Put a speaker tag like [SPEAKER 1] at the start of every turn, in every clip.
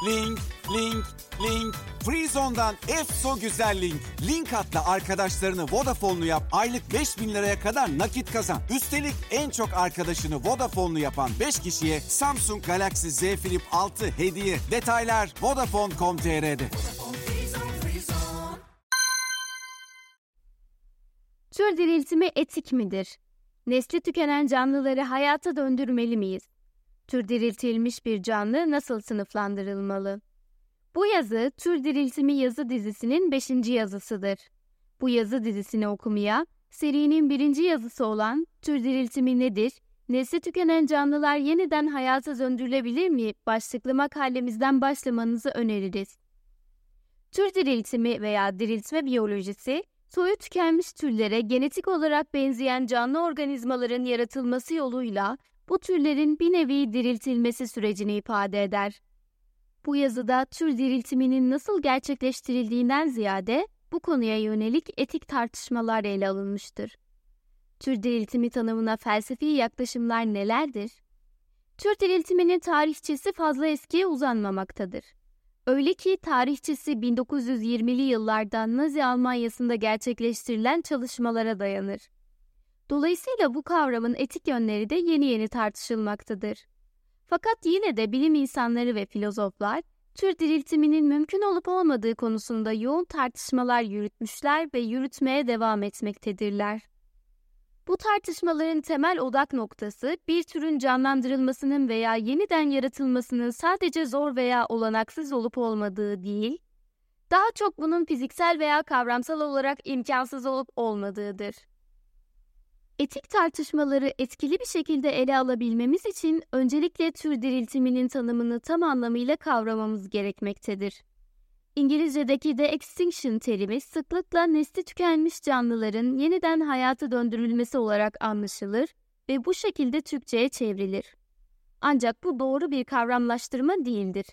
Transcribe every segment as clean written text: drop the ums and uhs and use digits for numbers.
[SPEAKER 1] link, link, link. Freezone'dan EFSO güzel link. Link atla arkadaşlarını Vodafone'lu yap. Aylık 5.000 liraya kadar nakit kazan. Üstelik en çok arkadaşını Vodafone'lu yapan 5 kişiye Samsung Galaxy Z Flip 6 hediye. Detaylar Vodafone.com.tr'de.
[SPEAKER 2] Tür diriltimi etik midir? Nesli tükenen canlıları hayata döndürmeli miyiz? Tür diriltilmiş bir canlı nasıl sınıflandırılmalı? Bu yazı Tür Diriltimi yazı dizisinin 5. yazısıdır. Bu yazı dizisini okumaya, serinin 1. yazısı olan Tür Diriltimi nedir? Nesli tükenen canlılar yeniden hayata döndürülebilir mi? Başlıklı makalemizden başlamanızı öneririz. Tür diriltimi veya diriltme biyolojisi, soyu tükenmiş türlere genetik olarak benzeyen canlı organizmaların yaratılması yoluyla bu türlerin bir nevi diriltilmesi sürecini ifade eder. Bu yazıda tür diriltiminin nasıl gerçekleştirildiğinden ziyade bu konuya yönelik etik tartışmalar ele alınmıştır. Tür diriltimi tanımına felsefi yaklaşımlar nelerdir? Tür diriltiminin tarihçesi fazla eskiye uzanmamaktadır. Öyle ki tarihçesi 1920'li yıllarda Nazi Almanya'sında gerçekleştirilen çalışmalara dayanır. Dolayısıyla bu kavramın etik yönleri de yeni tartışılmaktadır. Fakat yine de bilim insanları ve filozoflar tür diriltiminin mümkün olup olmadığı konusunda yoğun tartışmalar yürütmüşler ve yürütmeye devam etmektedirler. Bu tartışmaların temel odak noktası bir türün canlandırılmasının veya yeniden yaratılmasının sadece zor veya olanaksız olup olmadığı değil, daha çok bunun fiziksel veya kavramsal olarak imkansız olup olmadığıdır. Etik tartışmaları etkili bir şekilde ele alabilmemiz için öncelikle tür diriltiminin tanımını tam anlamıyla kavramamız gerekmektedir. İngilizce'deki de-extinction terimi sıklıkla nesli tükenmiş canlıların yeniden hayata döndürülmesi olarak anlaşılır ve bu şekilde Türkçe'ye çevrilir. Ancak bu doğru bir kavramlaştırma değildir.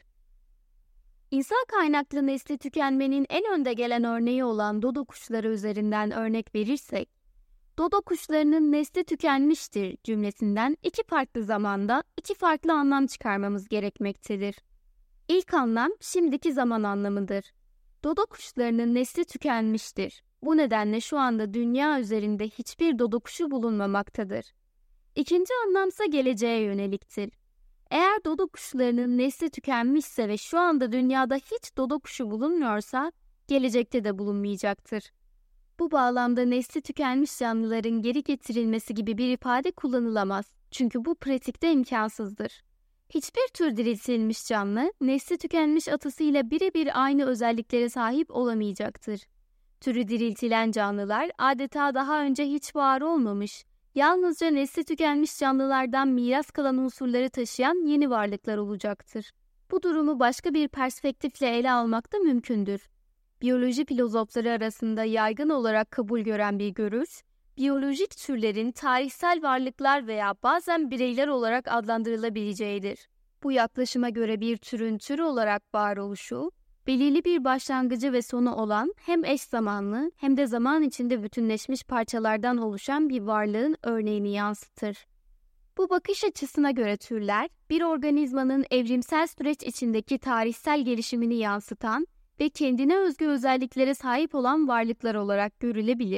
[SPEAKER 2] İnsan kaynaklı nesli tükenmenin en önde gelen örneği olan dodo kuşları üzerinden örnek verirsek, dodo kuşlarının nesli tükenmiştir cümlesinden iki farklı zamanda iki farklı anlam çıkarmamız gerekmektedir. İlk anlam şimdiki zaman anlamıdır. Dodo kuşlarının nesli tükenmiştir. Bu nedenle şu anda dünya üzerinde hiçbir dodo kuşu bulunmamaktadır. İkinci anlamsa geleceğe yöneliktir. Eğer dodo kuşlarının nesli tükenmişse ve şu anda dünyada hiç dodo kuşu bulunmuyorsa, gelecekte de bulunmayacaktır. Bu bağlamda nesli tükenmiş canlıların geri getirilmesi gibi bir ifade kullanılamaz. Çünkü bu pratikte imkansızdır. Hiçbir tür diriltilmiş canlı, nesli tükenmiş atasıyla birebir aynı özelliklere sahip olamayacaktır. Türü diriltilen canlılar adeta daha önce hiç var olmamış, yalnızca nesli tükenmiş canlılardan miras kalan unsurları taşıyan yeni varlıklar olacaktır. Bu durumu başka bir perspektifle ele almak da mümkündür. Biyoloji filozofları arasında yaygın olarak kabul gören bir görüş, biyolojik türlerin tarihsel varlıklar veya bazen bireyler olarak adlandırılabileceğidir. Bu yaklaşıma göre bir türün tür olarak varoluşu, belirli bir başlangıcı ve sonu olan hem eş zamanlı hem de zaman içinde bütünleşmiş parçalardan oluşan bir varlığın örneğini yansıtır. Bu bakış açısına göre türler, bir organizmanın evrimsel süreç içindeki tarihsel gelişimini yansıtan ve kendine özgü özelliklere sahip olan varlıklar olarak görülebilir.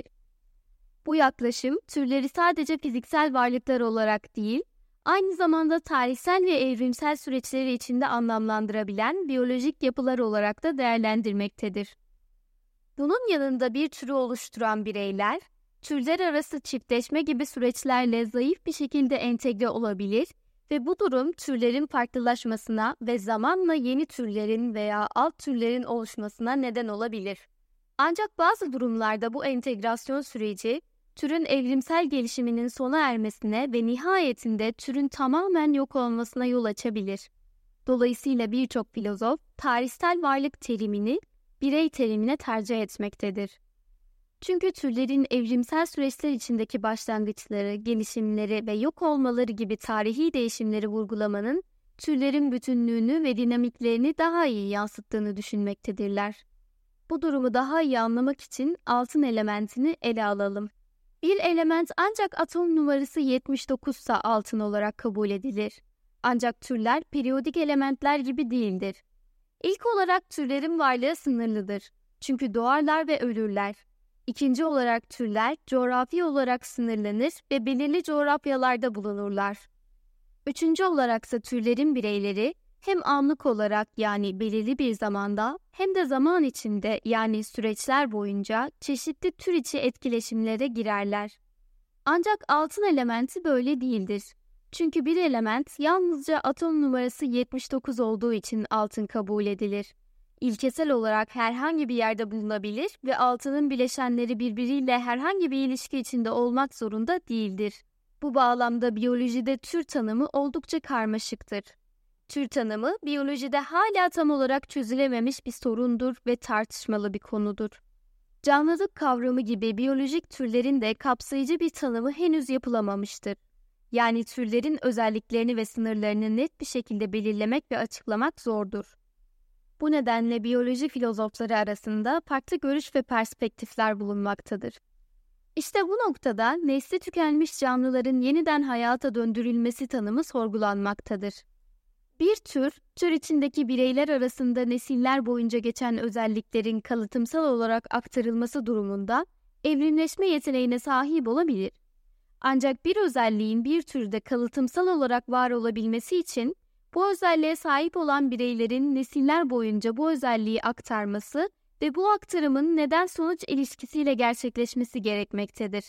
[SPEAKER 2] Bu yaklaşım, türleri sadece fiziksel varlıklar olarak değil, aynı zamanda tarihsel ve evrimsel süreçleri içinde anlamlandırabilen biyolojik yapılar olarak da değerlendirmektedir. Bunun yanında bir türü oluşturan bireyler, türler arası çiftleşme gibi süreçlerle zayıf bir şekilde entegre olabilir ve bu durum türlerin farklılaşmasına ve zamanla yeni türlerin veya alt türlerin oluşmasına neden olabilir. Ancak bazı durumlarda bu entegrasyon süreci, türün evrimsel gelişiminin sona ermesine ve nihayetinde türün tamamen yok olmasına yol açabilir. Dolayısıyla birçok filozof, tarihsel varlık terimini birey terimine tercih etmektedir. Çünkü türlerin evrimsel süreçler içindeki başlangıçları, gelişimleri ve yok olmaları gibi tarihi değişimleri vurgulamanın türlerin bütünlüğünü ve dinamiklerini daha iyi yansıttığını düşünmektedirler. Bu durumu daha iyi anlamak için altın elementini ele alalım. Bir element ancak atom numarası 79 ise altın olarak kabul edilir. Ancak türler periyodik elementler gibi değildir. İlk olarak türlerin varlığı sınırlıdır. Çünkü doğarlar ve ölürler. İkinci olarak türler coğrafi olarak sınırlanır ve belirli coğrafyalarda bulunurlar. Üçüncü olaraksa türlerin bireyleri hem anlık olarak yani belirli bir zamanda hem de zaman içinde yani süreçler boyunca çeşitli tür içi etkileşimlere girerler. Ancak altın elementi böyle değildir. Çünkü bir element yalnızca atom numarası 79 olduğu için altın kabul edilir. İlkesel olarak herhangi bir yerde bulunabilir ve altının bileşenleri birbiriyle herhangi bir ilişki içinde olmak zorunda değildir. Bu bağlamda biyolojide tür tanımı oldukça karmaşıktır. Tür tanımı biyolojide hala tam olarak çözülememiş bir sorundur ve tartışmalı bir konudur. Canlılık kavramı gibi biyolojik türlerin de kapsayıcı bir tanımı henüz yapılamamıştır. Yani türlerin özelliklerini ve sınırlarını net bir şekilde belirlemek ve açıklamak zordur. Bu nedenle biyoloji filozofları arasında farklı görüş ve perspektifler bulunmaktadır. İşte bu noktada nesli tükenmiş canlıların yeniden hayata döndürülmesi tanımı sorgulanmaktadır. Bir tür içindeki bireyler arasında nesiller boyunca geçen özelliklerin kalıtımsal olarak aktarılması durumunda evrimleşme yeteneğine sahip olabilir. Ancak bir özelliğin bir türde kalıtımsal olarak var olabilmesi için bu özelliğe sahip olan bireylerin nesiller boyunca bu özelliği aktarması ve bu aktarımın neden-sonuç ilişkisiyle gerçekleşmesi gerekmektedir.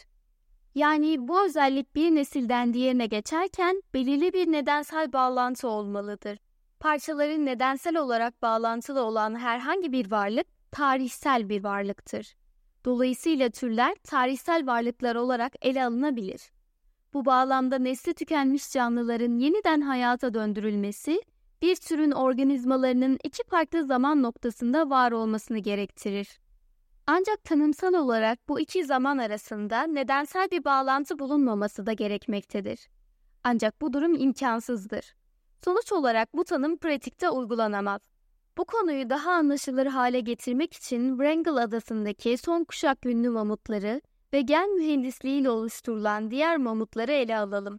[SPEAKER 2] Yani bu özellik bir nesilden diğerine geçerken belirli bir nedensel bağlantı olmalıdır. Parçaların nedensel olarak bağlantılı olan herhangi bir varlık tarihsel bir varlıktır. Dolayısıyla türler tarihsel varlıklar olarak ele alınabilir. Bu bağlamda nesli tükenmiş canlıların yeniden hayata döndürülmesi, bir türün organizmalarının iki farklı zaman noktasında var olmasını gerektirir. Ancak tanımsal olarak bu iki zaman arasında nedensel bir bağlantı bulunmaması da gerekmektedir. Ancak bu durum imkansızdır. Sonuç olarak bu tanım pratikte uygulanamaz. Bu konuyu daha anlaşılır hale getirmek için Wrangell Adası'ndaki son kuşak ünlü mamutları ve gen mühendisliğiyle oluşturulan diğer mamutları ele alalım.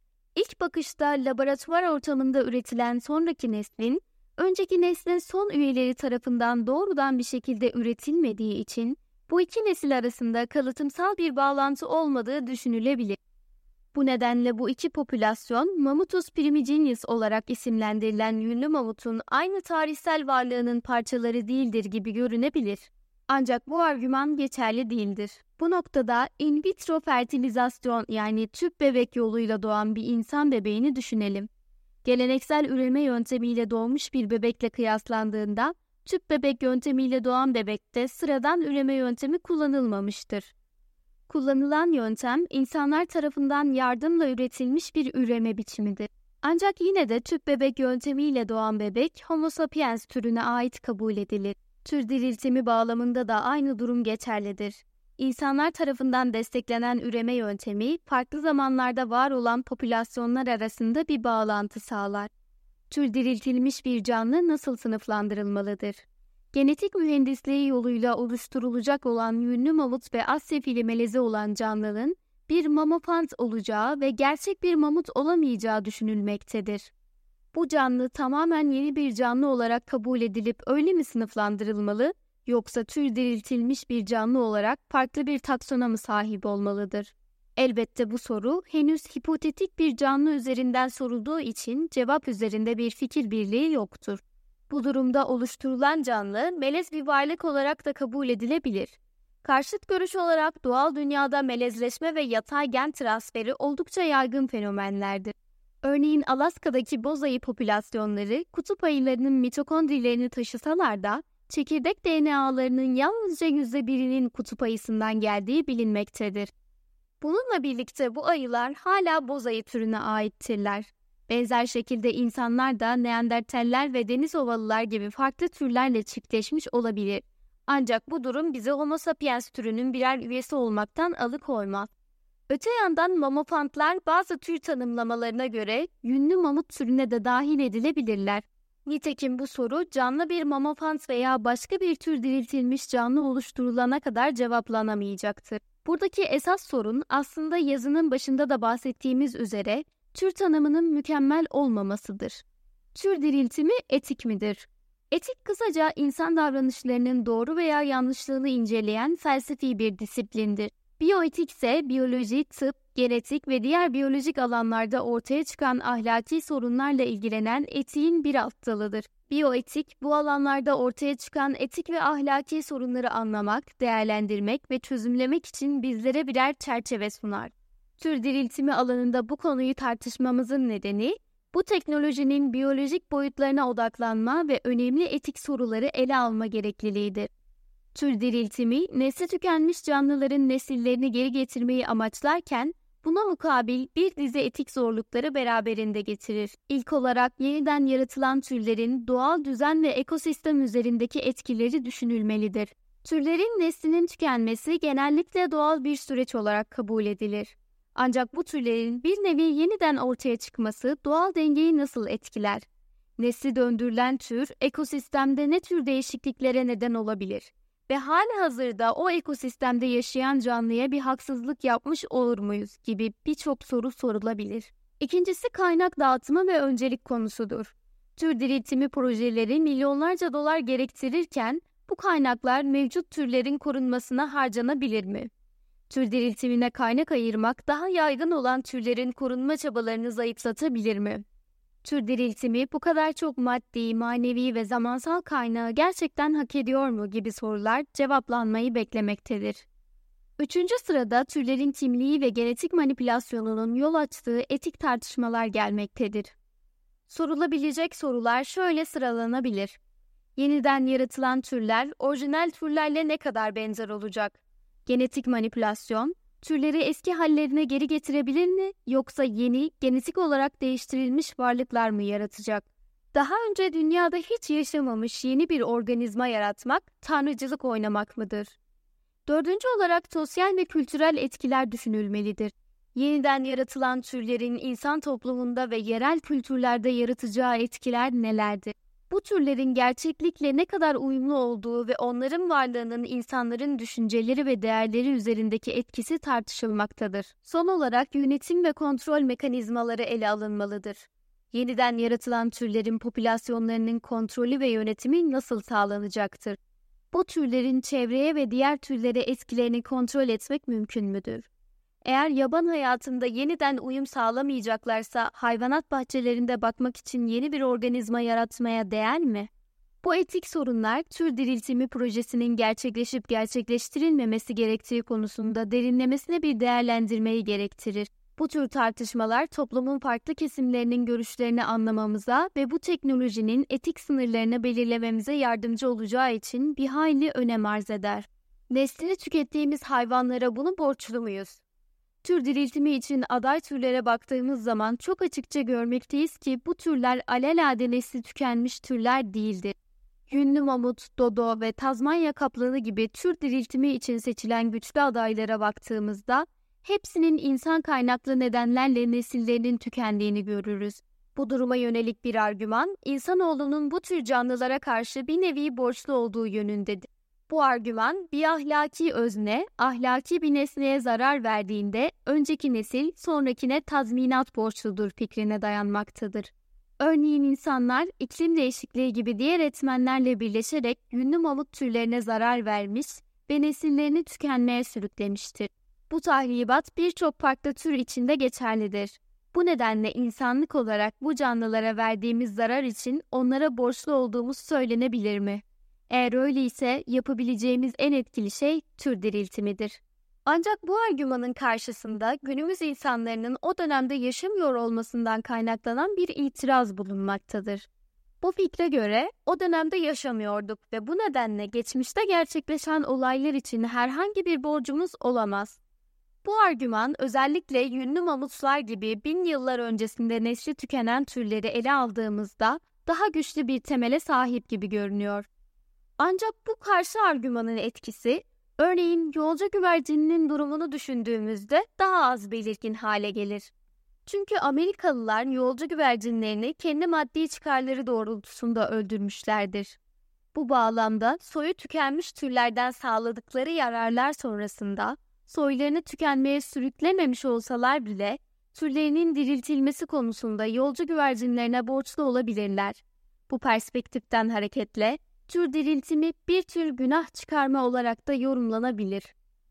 [SPEAKER 2] İlk bakışta laboratuvar ortamında üretilen sonraki neslin, önceki neslin son üyeleri tarafından doğrudan bir şekilde üretilmediği için bu iki nesil arasında kalıtımsal bir bağlantı olmadığı düşünülebilir. Bu nedenle bu iki popülasyon Mammutus primigenius olarak isimlendirilen yünlü mamutun aynı tarihsel varlığının parçaları değildir gibi görünebilir. Ancak bu argüman geçerli değildir. Bu noktada in vitro fertilizasyon yani tüp bebek yoluyla doğan bir insan bebeğini düşünelim. Geleneksel üreme yöntemiyle doğmuş bir bebekle kıyaslandığında tüp bebek yöntemiyle doğan bebekte sıradan üreme yöntemi kullanılmamıştır. Kullanılan yöntem insanlar tarafından yardımla üretilmiş bir üreme biçimidir. Ancak yine de tüp bebek yöntemiyle doğan bebek Homo sapiens türüne ait kabul edilir. Tür diriltimi bağlamında da aynı durum geçerlidir. İnsanlar tarafından desteklenen üreme yöntemi farklı zamanlarda var olan popülasyonlar arasında bir bağlantı sağlar. Tür diriltilmiş bir canlı nasıl sınıflandırılmalıdır? Genetik mühendisliği yoluyla oluşturulacak olan yünlü mamut ve Asya fili melezi olan canlının bir mamofant olacağı ve gerçek bir mamut olamayacağı düşünülmektedir. Bu canlı tamamen yeni bir canlı olarak kabul edilip öyle mi sınıflandırılmalı, yoksa tür diriltilmiş bir canlı olarak farklı bir taksona mı sahip olmalıdır? Elbette bu soru henüz hipotetik bir canlı üzerinden sorulduğu için cevap üzerinde bir fikir birliği yoktur. Bu durumda oluşturulan canlı melez bir varlık olarak da kabul edilebilir. Karşıt görüş olarak doğal dünyada melezleşme ve yatay gen transferi oldukça yaygın fenomenlerdir. Örneğin Alaska'daki boz ayı popülasyonları kutup ayılarının mitokondrilerini taşısalar da çekirdek DNA'larının yalnızca %1'inin kutup ayısından geldiği bilinmektedir. Bununla birlikte bu ayılar hala boz ayı türüne aittirler. Benzer şekilde insanlar da Neandertaller ve deniz ovalılar gibi farklı türlerle çiftleşmiş olabilir. Ancak bu durum bizi Homo sapiens türünün birer üyesi olmaktan alıkoymaz. Öte yandan mamofantlar bazı tür tanımlamalarına göre yünlü mamut türüne de dahil edilebilirler. Nitekim bu soru canlı bir mamofant veya başka bir tür diriltilmiş canlı oluşturulana kadar cevaplanamayacaktır. Buradaki esas sorun aslında yazının başında da bahsettiğimiz üzere tür tanımının mükemmel olmamasıdır. Tür diriltimi etik midir? Etik kısaca insan davranışlarının doğru veya yanlışlığını inceleyen felsefi bir disiplindir. Biyoetik ise biyoloji, tıp, genetik ve diğer biyolojik alanlarda ortaya çıkan ahlaki sorunlarla ilgilenen etiğin bir alt dalıdır. Biyoetik, bu alanlarda ortaya çıkan etik ve ahlaki sorunları anlamak, değerlendirmek ve çözümlemek için bizlere birer çerçeve sunar. Tür diriltimi alanında bu konuyu tartışmamızın nedeni, bu teknolojinin biyolojik boyutlarına odaklanma ve önemli etik soruları ele alma gerekliliğidir. Tür diriltimi, nesli tükenmiş canlıların nesillerini geri getirmeyi amaçlarken, buna mukabil bir dizi etik zorlukları beraberinde getirir. İlk olarak yeniden yaratılan türlerin doğal düzen ve ekosistem üzerindeki etkileri düşünülmelidir. Türlerin neslinin tükenmesi genellikle doğal bir süreç olarak kabul edilir. Ancak bu türlerin bir nevi yeniden ortaya çıkması doğal dengeyi nasıl etkiler? Nesli döndürülen tür, ekosistemde ne tür değişikliklere neden olabilir? Ve halihazırda o ekosistemde yaşayan canlıya bir haksızlık yapmış olur muyuz gibi birçok soru sorulabilir. İkincisi kaynak dağıtımı ve öncelik konusudur. Tür diriltimi projeleri milyonlarca dolar gerektirirken bu kaynaklar mevcut türlerin korunmasına harcanabilir mi? Tür diriltimine kaynak ayırmak daha yaygın olan türlerin korunma çabalarını zayıflatabilir mi? Tür diriltimi bu kadar çok maddi, manevi ve zamansal kaynağı gerçekten hak ediyor mu gibi sorular cevaplanmayı beklemektedir. Üçüncü sırada türlerin kimliği ve genetik manipülasyonunun yol açtığı etik tartışmalar gelmektedir. Sorulabilecek sorular şöyle sıralanabilir. Yeniden yaratılan türler orijinal türlerle ne kadar benzer olacak? Genetik manipülasyon, türleri eski hallerine geri getirebilir mi yoksa yeni, genetik olarak değiştirilmiş varlıklar mı yaratacak? Daha önce dünyada hiç yaşamamış yeni bir organizma yaratmak, tanrıcılık oynamak mıdır? Dördüncü olarak sosyal ve kültürel etkiler düşünülmelidir. Yeniden yaratılan türlerin insan toplumunda ve yerel kültürlerde yaratacağı etkiler nelerdir? Bu türlerin gerçeklikle ne kadar uyumlu olduğu ve onların varlığının insanların düşünceleri ve değerleri üzerindeki etkisi tartışılmaktadır. Son olarak yönetim ve kontrol mekanizmaları ele alınmalıdır. Yeniden yaratılan türlerin popülasyonlarının kontrolü ve yönetimi nasıl sağlanacaktır? Bu türlerin çevreye ve diğer türlere etkilerini kontrol etmek mümkün müdür? Eğer yaban hayatında yeniden uyum sağlamayacaklarsa hayvanat bahçelerinde bakmak için yeni bir organizma yaratmaya değer mi? Bu etik sorunlar tür diriltimi projesinin gerçekleşip gerçekleştirilmemesi gerektiği konusunda derinlemesine bir değerlendirmeyi gerektirir. Bu tür tartışmalar toplumun farklı kesimlerinin görüşlerini anlamamıza ve bu teknolojinin etik sınırlarını belirlememize yardımcı olacağı için bir hayli önem arz eder. Neslini tükettiğimiz hayvanlara bunu borçlu muyuz? Tür diriltimi için aday türlere baktığımız zaman çok açıkça görmekteyiz ki bu türler alelade nesli tükenmiş türler değildir. Yünlü mamut, dodo ve Tazmanya kaplanı gibi tür diriltimi için seçilen güçlü adaylara baktığımızda hepsinin insan kaynaklı nedenlerle nesillerinin tükendiğini görürüz. Bu duruma yönelik bir argüman, insanoğlunun bu tür canlılara karşı bir nevi borçlu olduğu yönündedir. Bu argüman bir ahlaki özne, ahlaki bir nesneye zarar verdiğinde önceki nesil sonrakine tazminat borçludur fikrine dayanmaktadır. Örneğin insanlar iklim değişikliği gibi diğer etmenlerle birleşerek yünlü mamut türlerine zarar vermiş ve nesillerini tükenmeye sürüklemiştir. Bu tahribat birçok farklı tür içinde geçerlidir. Bu nedenle insanlık olarak bu canlılara verdiğimiz zarar için onlara borçlu olduğumuz söylenebilir mi? Eğer öyleyse yapabileceğimiz en etkili şey tür diriltimidir. Ancak bu argümanın karşısında günümüz insanlarının o dönemde yaşamıyor olmasından kaynaklanan bir itiraz bulunmaktadır. Bu fikre göre o dönemde yaşamıyorduk ve bu nedenle geçmişte gerçekleşen olaylar için herhangi bir borcumuz olamaz. Bu argüman özellikle yünlü mamutlar gibi 1000 yıllar öncesinde nesli tükenen türleri ele aldığımızda daha güçlü bir temele sahip gibi görünüyor. Ancak bu karşı argümanın etkisi, örneğin yolcu güvercininin durumunu düşündüğümüzde daha az belirgin hale gelir. Çünkü Amerikalılar yolcu güvercinlerini kendi maddi çıkarları doğrultusunda öldürmüşlerdir. Bu bağlamda soyu tükenmiş türlerden sağladıkları yararlar sonrasında soylarını tükenmeye sürüklememiş olsalar bile türlerinin diriltilmesi konusunda yolcu güvercinlerine borçlu olabilirler. Bu perspektiften hareketle tür diriltimi bir tür günah çıkarma olarak da yorumlanabilir.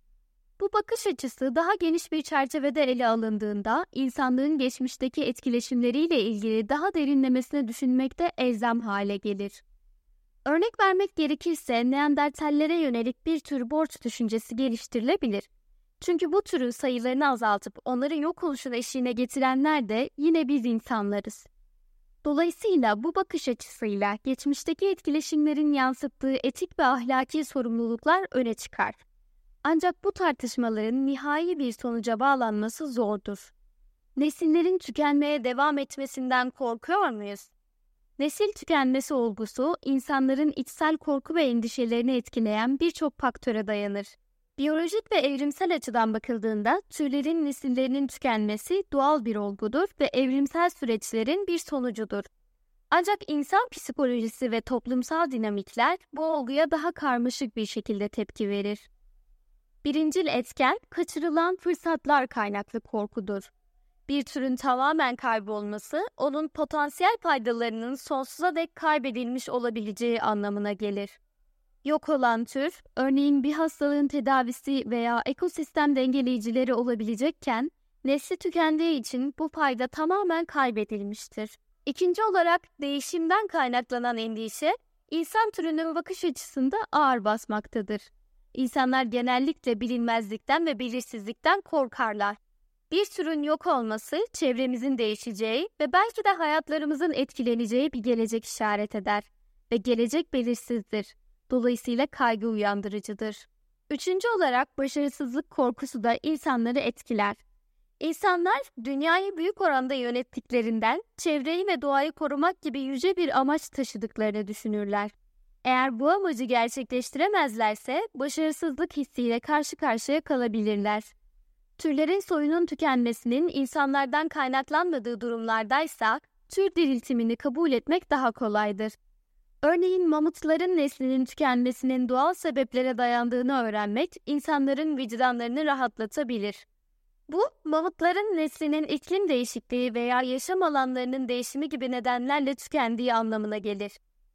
[SPEAKER 2] Bu bakış açısı daha geniş bir çerçevede ele alındığında insanlığın geçmişteki etkileşimleriyle ilgili daha derinlemesine düşünmekte elzem hale gelir. Örnek vermek gerekirse Neandertallere yönelik bir tür borç düşüncesi geliştirilebilir. Çünkü bu türün sayılarını azaltıp onları yok oluşun eşiğine getirenler de yine biz insanlarız. Dolayısıyla bu bakış açısıyla geçmişteki etkileşimlerin yansıttığı etik ve ahlaki sorumluluklar öne çıkar. Ancak bu tartışmaların nihai bir sonuca bağlanması zordur. Nesillerin tükenmeye devam etmesinden korkuyor muyuz? Nesil tükenmesi olgusu, insanların içsel korku ve endişelerini etkileyen birçok faktöre dayanır. Biyolojik ve evrimsel açıdan bakıldığında türlerin nesillerinin tükenmesi doğal bir olgudur ve evrimsel süreçlerin bir sonucudur. Ancak insan psikolojisi ve toplumsal dinamikler bu olguya daha karmaşık bir şekilde tepki verir. Birincil etken, kaçırılan fırsatlar kaynaklı korkudur. Bir türün tamamen kaybolması, onun potansiyel faydalarının sonsuza dek kaybedilmiş olabileceği anlamına gelir. Yok olan tür, örneğin bir hastalığın tedavisi veya ekosistem dengeleyicileri olabilecekken, nesli tükendiği için bu fayda tamamen kaybedilmiştir. İkinci olarak değişimden kaynaklanan endişe, insan türünün bakış açısında ağır basmaktadır. İnsanlar genellikle bilinmezlikten ve belirsizlikten korkarlar. Bir türün yok olması, çevremizin değişeceği ve belki de hayatlarımızın etkileneceği bir gelecek işaret eder. Ve gelecek belirsizdir. Dolayısıyla kaygı uyandırıcıdır. Üçüncü olarak başarısızlık korkusu da insanları etkiler. İnsanlar dünyayı büyük oranda yönettiklerinden çevreyi ve doğayı korumak gibi yüce bir amaç taşıdıklarını düşünürler. Eğer bu amacı gerçekleştiremezlerse başarısızlık hissiyle karşı karşıya kalabilirler. Türlerin soyunun tükenmesinin insanlardan kaynaklanmadığı durumlardaysa tür diriltimini kabul etmek daha kolaydır. Örneğin mamutların neslinin tükenmesinin doğal sebeplere dayandığını öğrenmek insanların vicdanlarını rahatlatabilir. Bu, mamutların neslinin iklim değişikliği veya yaşam alanlarının değişimi gibi nedenlerle tükendiği anlamına gelir.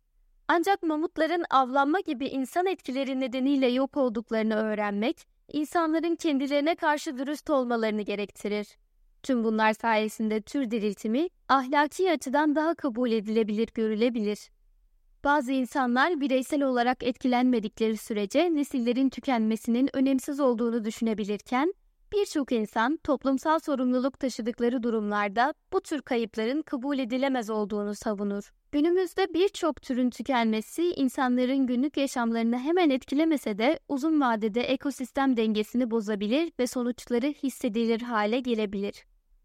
[SPEAKER 2] Ancak mamutların avlanma gibi insan etkileri nedeniyle yok olduklarını öğrenmek, insanların kendilerine karşı dürüst olmalarını gerektirir. Tüm bunlar sayesinde tür diriltimi ahlaki açıdan daha kabul edilebilir görülebilir. Bazı insanlar bireysel olarak etkilenmedikleri sürece nesillerin tükenmesinin önemsiz olduğunu düşünebilirken, birçok insan toplumsal sorumluluk taşıdıkları durumlarda bu tür kayıpların kabul edilemez olduğunu savunur. Günümüzde birçok türün tükenmesi insanların günlük yaşamlarını hemen etkilemese de uzun vadede ekosistem dengesini bozabilir ve sonuçları hissedilir hale gelebilir.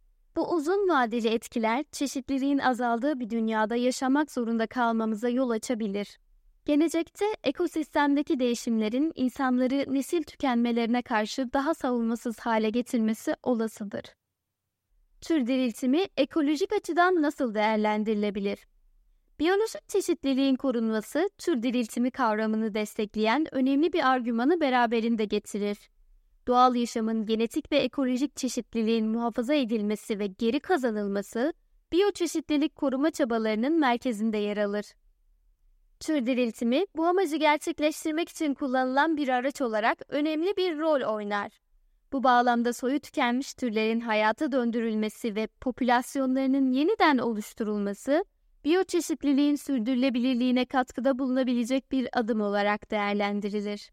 [SPEAKER 2] Bu uzun vadeli etkiler çeşitliliğin azaldığı bir dünyada yaşamak zorunda kalmamıza yol açabilir. Gelecekte ekosistemdeki değişimlerin insanları nesil tükenmelerine karşı daha savunmasız hale getirmesi olasıdır. Tür diriltimi ekolojik açıdan nasıl değerlendirilebilir? Biyolojik çeşitliliğin korunması, tür diriltimi kavramını destekleyen önemli bir argümanı beraberinde getirir. Doğal yaşamın genetik ve ekolojik çeşitliliğin muhafaza edilmesi ve geri kazanılması, biyoçeşitlilik koruma çabalarının merkezinde yer alır. Tür diriltimi, bu amacı gerçekleştirmek için kullanılan bir araç olarak önemli bir rol oynar. Bu bağlamda soyu tükenmiş türlerin hayata döndürülmesi ve popülasyonlarının yeniden oluşturulması, biyoçeşitliliğin sürdürülebilirliğine katkıda bulunabilecek bir adım olarak değerlendirilir.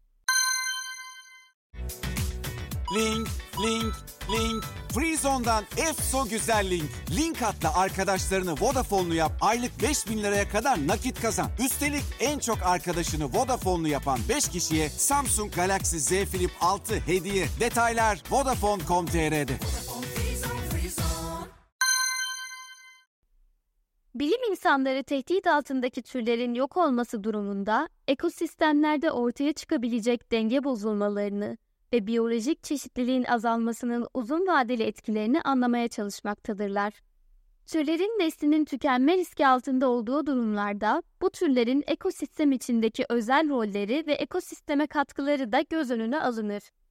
[SPEAKER 1] Link, link, link. Freezone'dan EFSO Güzel Link. Link atla arkadaşlarını Vodafone'lu yap. Aylık 5.000 liraya kadar nakit kazan. Üstelik en çok arkadaşını Vodafone'lu yapan 5 kişiye Samsung Galaxy Z Flip 6 hediye. Detaylar Vodafone.com.tr'de.
[SPEAKER 2] Bilim insanları tehdit altındaki türlerin yok olması durumunda ekosistemlerde ortaya çıkabilecek denge bozulmalarını ve biyolojik çeşitliliğin azalmasının uzun vadeli etkilerini anlamaya çalışmaktadırlar. Türlerin neslinin tükenme riski altında olduğu durumlarda bu türlerin ekosistem içindeki özel rolleri ve ekosisteme katkıları da göz önüne alınır.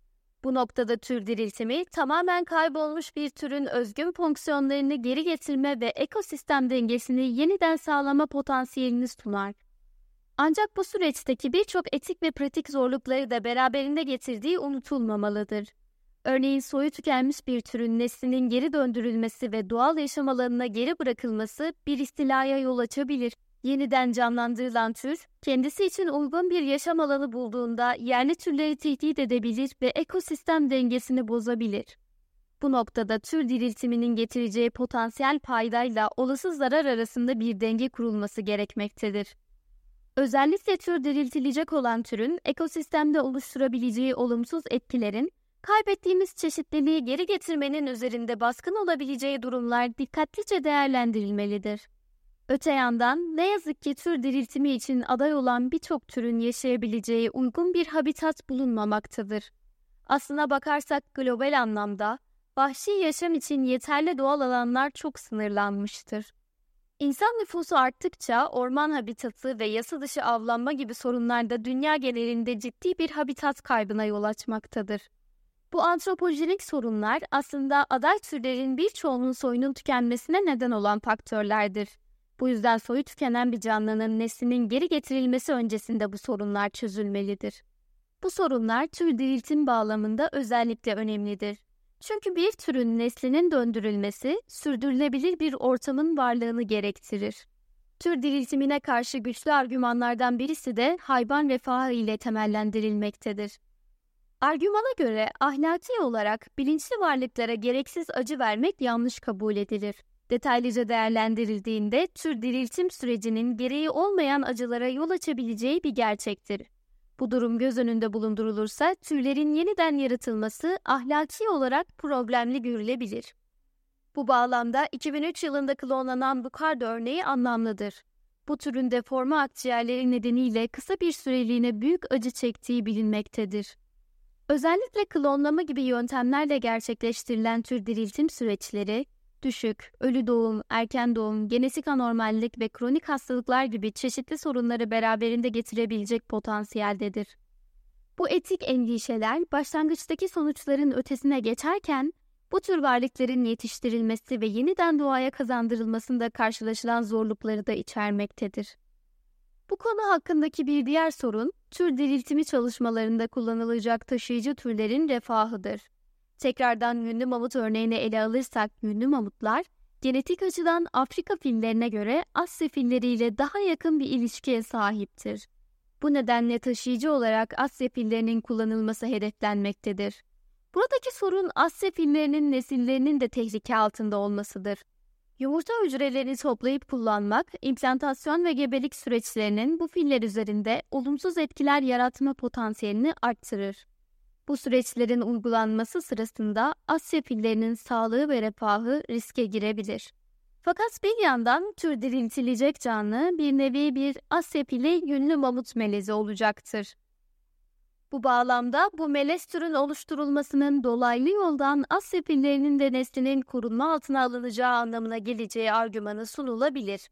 [SPEAKER 2] Bu noktada tür diriltimi, tamamen kaybolmuş bir türün özgün fonksiyonlarını geri getirme ve ekosistem dengesini yeniden sağlama potansiyelini sunar. Ancak bu süreçteki birçok etik ve pratik zorlukları da beraberinde getirdiği unutulmamalıdır. Örneğin soyu tükenmiş bir türün neslinin geri döndürülmesi ve doğal yaşam alanına geri bırakılması bir istilaya yol açabilir. Yeniden canlandırılan tür, kendisi için uygun bir yaşam alanı bulduğunda yerli türleri tehdit edebilir ve ekosistem dengesini bozabilir. Bu noktada tür diriltiminin getireceği potansiyel faydayla olası zarar arasında bir denge kurulması gerekmektedir. Özellikle tür diriltilecek olan türün ekosistemde oluşturabileceği olumsuz etkilerin, kaybettiğimiz çeşitliliği geri getirmenin üzerinde baskın olabileceği durumlar dikkatlice değerlendirilmelidir. Öte yandan ne yazık ki tür diriltimi için aday olan birçok türün yaşayabileceği uygun bir habitat bulunmamaktadır. Aslına bakarsak global anlamda vahşi yaşam için yeterli doğal alanlar çok sınırlanmıştır. İnsan nüfusu arttıkça orman habitatı ve yasa dışı avlanma gibi sorunlar da dünya genelinde ciddi bir habitat kaybına yol açmaktadır. Bu antropojenik sorunlar aslında aday türlerin birçoğunun soyunun tükenmesine neden olan faktörlerdir. Bu yüzden soyu tükenen bir canlının neslinin geri getirilmesi öncesinde bu sorunlar çözülmelidir. Bu sorunlar tür diriltim bağlamında özellikle önemlidir. Çünkü bir türün neslinin döndürülmesi sürdürülebilir bir ortamın varlığını gerektirir. Tür diriltimine karşı güçlü argümanlardan birisi de hayvan refahı ile temellendirilmektedir. Argümana göre ahlaki olarak bilinçli varlıklara gereksiz acı vermek yanlış kabul edilir. Detaylıca değerlendirildiğinde tür diriltim sürecinin gereği olmayan acılara yol açabileceği bir gerçektir. Bu durum göz önünde bulundurulursa türlerin yeniden yaratılması ahlaki olarak problemli görülebilir. Bu bağlamda 2003 yılında klonlanan Bucardo örneği anlamlıdır. Bu türün deforme akciğerleri nedeniyle kısa bir süreliğine büyük acı çektiği bilinmektedir. Özellikle klonlama gibi yöntemlerle gerçekleştirilen tür diriltim süreçleri, düşük, ölü doğum, erken doğum, genetik anormallik ve kronik hastalıklar gibi çeşitli sorunları beraberinde getirebilecek potansiyeldedir. Bu etik endişeler başlangıçtaki sonuçların ötesine geçerken, bu tür varlıkların yetiştirilmesi ve yeniden doğaya kazandırılmasında karşılaşılan zorlukları da içermektedir. Bu konu hakkındaki bir diğer sorun, tür diriltimi çalışmalarında kullanılacak taşıyıcı türlerin refahıdır. Tekrardan yünlü mamut örneğini ele alırsak yünlü mamutlar, genetik açıdan Afrika fillerine göre Asya filleriyle daha yakın bir ilişkiye sahiptir. Bu nedenle taşıyıcı olarak Asya fillerinin kullanılması hedeflenmektedir. Buradaki sorun Asya fillerinin nesillerinin de tehlike altında olmasıdır. Yumurta hücrelerini toplayıp kullanmak, implantasyon ve gebelik süreçlerinin bu filler üzerinde olumsuz etkiler yaratma potansiyelini arttırır. Bu süreçlerin uygulanması sırasında Asya fillerinin sağlığı ve refahı riske girebilir. Fakat bir yandan tür diriltilecek canlı bir nevi bir Asya fili yünlü mamut melezi olacaktır. Bu bağlamda bu melez türün oluşturulmasının dolaylı yoldan Asya fillerinin de neslinin korunma altına alınacağı anlamına geleceği argümanı sunulabilir.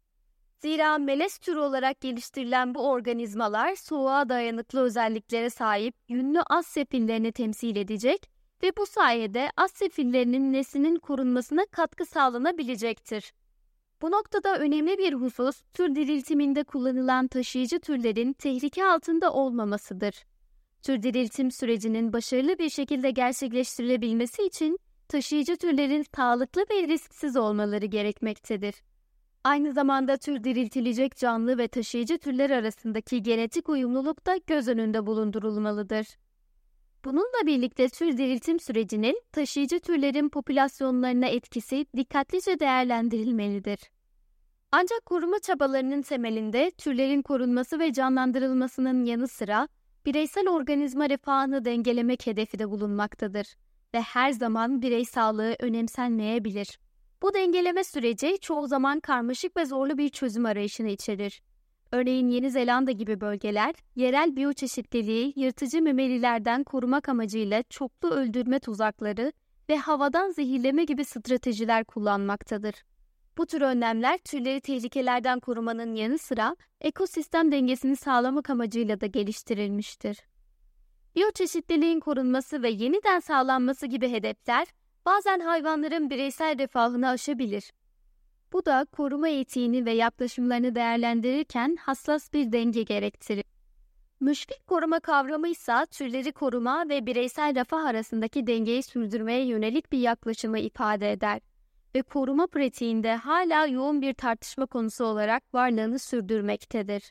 [SPEAKER 2] Zira melez türü olarak geliştirilen bu organizmalar soğuğa dayanıklı özelliklere sahip yünlü Asya fillerini temsil edecek ve bu sayede Asya fillerinin neslinin korunmasına katkı sağlanabilecektir. Bu noktada önemli bir husus tür diriltiminde kullanılan taşıyıcı türlerin tehlike altında olmamasıdır. Tür diriltim sürecinin başarılı bir şekilde gerçekleştirilebilmesi için taşıyıcı türlerin sağlıklı ve risksiz olmaları gerekmektedir. Aynı zamanda tür diriltilecek canlı ve taşıyıcı türler arasındaki genetik uyumluluk da göz önünde bulundurulmalıdır. Bununla birlikte tür diriltim sürecinin taşıyıcı türlerin popülasyonlarına etkisi dikkatlice değerlendirilmelidir. Ancak koruma çabalarının temelinde türlerin korunması ve canlandırılmasının yanı sıra bireysel organizma refahını dengelemek hedefi de bulunmaktadır ve her zaman birey sağlığı önemsenmeyebilir. Bu dengeleme süreci çoğu zaman karmaşık ve zorlu bir çözüm arayışını içerir. Örneğin Yeni Zelanda gibi bölgeler, yerel biyoçeşitliliği yırtıcı memelilerden korumak amacıyla çoklu öldürme tuzakları ve havadan zehirleme gibi stratejiler kullanmaktadır. Bu tür önlemler türleri tehlikelerden korumanın yanı sıra ekosistem dengesini sağlamak amacıyla da geliştirilmiştir. Biyoçeşitliliğin korunması ve yeniden sağlanması gibi hedefler bazen hayvanların bireysel refahını aşabilir. Bu da koruma etiğini ve yaklaşımlarını değerlendirirken hassas bir denge gerektirir. Müşfik koruma kavramı ise türleri koruma ve bireysel refah arasındaki dengeyi sürdürmeye yönelik bir yaklaşımı ifade eder ve koruma pratiğinde hala yoğun bir tartışma konusu olarak varlığını sürdürmektedir.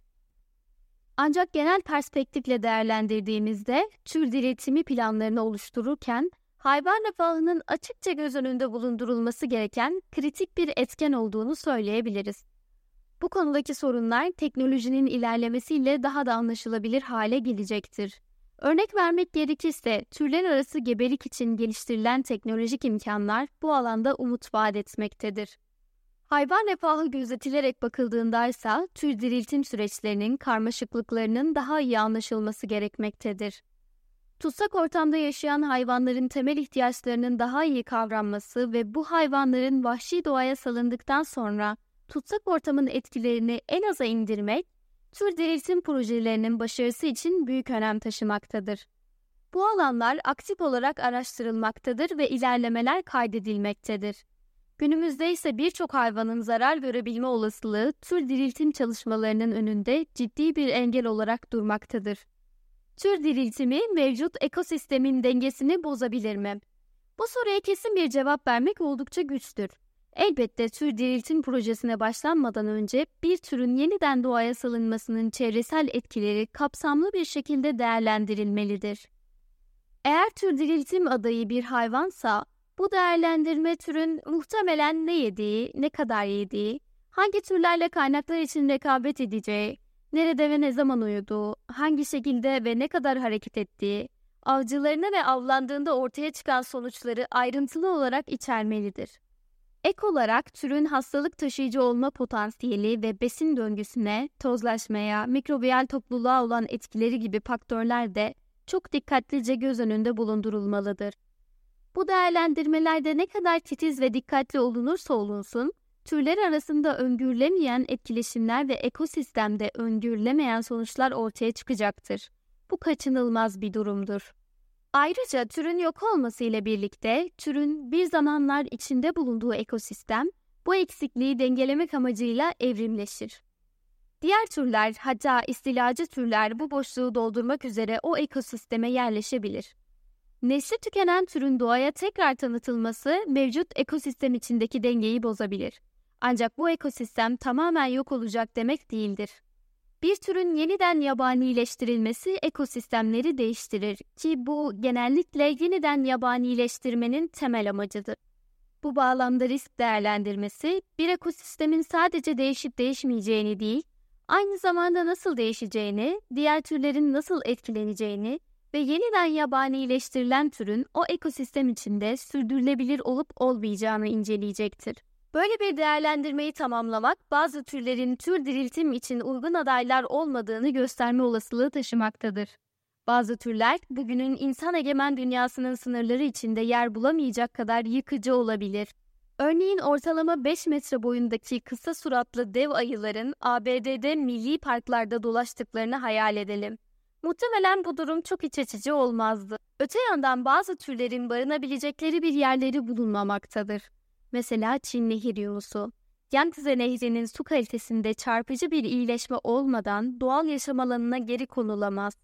[SPEAKER 2] Ancak genel perspektifle değerlendirdiğimizde tür diriltimi planlarını oluştururken hayvan refahının açıkça göz önünde bulundurulması gereken kritik bir etken olduğunu söyleyebiliriz. Bu konudaki sorunlar teknolojinin ilerlemesiyle daha da anlaşılabilir hale gelecektir. Örnek vermek gerekirse türler arası gebelik için geliştirilen teknolojik imkanlar bu alanda umut vaat etmektedir. Hayvan refahı gözetilerek bakıldığındaysa tür diriltim süreçlerinin karmaşıklıklarının daha iyi anlaşılması gerekmektedir. Tutsak ortamda yaşayan hayvanların temel ihtiyaçlarının daha iyi kavranması ve bu hayvanların vahşi doğaya salındıktan sonra tutsak ortamın etkilerini en aza indirmek, tür diriltim projelerinin başarısı için büyük önem taşımaktadır. Bu alanlar aktif olarak araştırılmaktadır ve ilerlemeler kaydedilmektedir. Günümüzde ise birçok hayvanın zarar görebilme olasılığı tür diriltim çalışmalarının önünde ciddi bir engel olarak durmaktadır. Tür diriltimi mevcut ekosistemin dengesini bozabilir mi? Bu soruya kesin bir cevap vermek oldukça güçtür. Elbette tür diriltim projesine başlanmadan önce bir türün yeniden doğaya salınmasının çevresel etkileri kapsamlı bir şekilde değerlendirilmelidir. Eğer tür diriltim adayı bir hayvansa, bu değerlendirme türün muhtemelen ne yediği, ne kadar yediği, hangi türlerle kaynaklar için rekabet edeceği, nerede ve ne zaman uyuduğu, hangi şekilde ve ne kadar hareket ettiği, avcılarına ve avlandığında ortaya çıkan sonuçları ayrıntılı olarak içermelidir. Ek olarak türün hastalık taşıyıcı olma potansiyeli ve besin döngüsüne, tozlaşmaya, mikrobiyal topluluğa olan etkileri gibi faktörler de çok dikkatlice göz önünde bulundurulmalıdır. Bu değerlendirmelerde ne kadar titiz ve dikkatli olunursa olunsun, türler arasında öngörülemeyen etkileşimler ve ekosistemde öngörülemeyen sonuçlar ortaya çıkacaktır. Bu kaçınılmaz bir durumdur. Ayrıca türün yok olmasıyla birlikte türün bir zamanlar içinde bulunduğu ekosistem bu eksikliği dengelemek amacıyla evrimleşir. Diğer türler, hatta istilacı türler bu boşluğu doldurmak üzere o ekosisteme yerleşebilir. Nesli tükenen türün doğaya tekrar tanıtılması mevcut ekosistem içindeki dengeyi bozabilir. Ancak bu ekosistem tamamen yok olacak demek değildir. Bir türün yeniden yabanileştirilmesi ekosistemleri değiştirir ki bu genellikle yeniden yabanileştirmenin temel amacıdır. Bu bağlamda risk değerlendirmesi bir ekosistemin sadece değişip değişmeyeceğini değil, aynı zamanda nasıl değişeceğini, diğer türlerin nasıl etkileneceğini ve yeniden yabanileştirilen türün o ekosistem içinde sürdürülebilir olup olmayacağını inceleyecektir. Böyle bir değerlendirmeyi tamamlamak, bazı türlerin tür diriltim için uygun adaylar olmadığını gösterme olasılığı taşımaktadır. Bazı türler, bugünün insan egemen dünyasının sınırları içinde yer bulamayacak kadar yıkıcı olabilir. Örneğin ortalama 5 metre boyundaki kısa suratlı dev ayıların ABD'de milli parklarda dolaştıklarını hayal edelim. Muhtemelen bu durum çok iç açıcı olmazdı. Öte yandan bazı türlerin barınabilecekleri bir yerleri bulunmamaktadır. Mesela Çin nehir yunusu. Yangtze Nehri'nin su kalitesinde çarpıcı bir iyileşme olmadan doğal yaşam alanına geri konulamaz.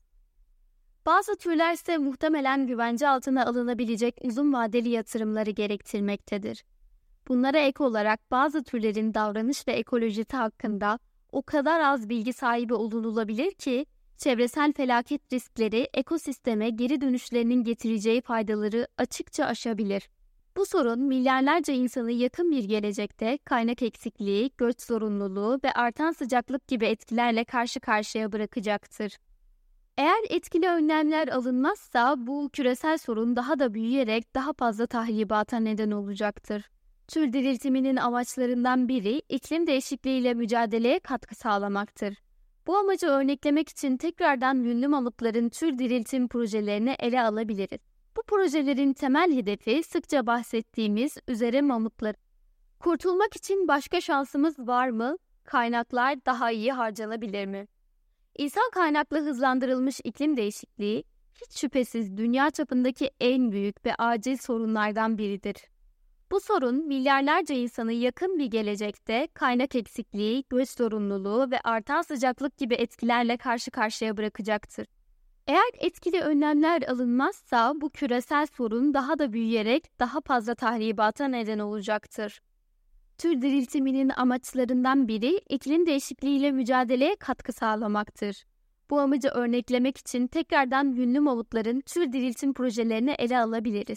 [SPEAKER 2] Bazı türler ise muhtemelen güvence altına alınabilecek uzun vadeli yatırımları gerektirmektedir. Bunlara ek olarak bazı türlerin davranış ve ekolojisi hakkında o kadar az bilgi sahibi olunulabilir ki, çevresel felaket riskleri ekosisteme geri dönüşlerinin getireceği faydaları açıkça aşabilir. Bu sorun milyarlarca insanı yakın bir gelecekte kaynak eksikliği, göç zorunluluğu ve artan sıcaklık gibi etkilerle karşı karşıya bırakacaktır. Eğer etkili önlemler alınmazsa bu küresel sorun daha da büyüyerek daha fazla tahribata neden olacaktır. Tür diriltiminin amaçlarından biri iklim değişikliğiyle mücadeleye katkı sağlamaktır. Bu amacı örneklemek için tekrardan ünlü mamutların tür diriltim projelerini ele alabiliriz. Bu projelerin temel hedefi sıkça bahsettiğimiz üzere mamutlar. Kurtulmak için başka şansımız var mı? Kaynaklar daha iyi harcanabilir mi? İnsan kaynaklı hızlandırılmış iklim değişikliği, hiç şüphesiz dünya çapındaki en büyük ve acil sorunlardan biridir. Bu sorun milyarlarca insanı yakın bir gelecekte kaynak eksikliği, göç zorunluluğu ve artan sıcaklık gibi etkilerle karşı karşıya bırakacaktır. Eğer etkili önlemler alınmazsa bu küresel sorun daha da büyüyerek daha fazla tahribata neden olacaktır. Tür diriltiminin amaçlarından biri iklim değişikliğiyle mücadeleye katkı sağlamaktır. Bu amacı örneklemek için tekrardan ünlü mamutların tür diriltim projelerini ele alabiliriz.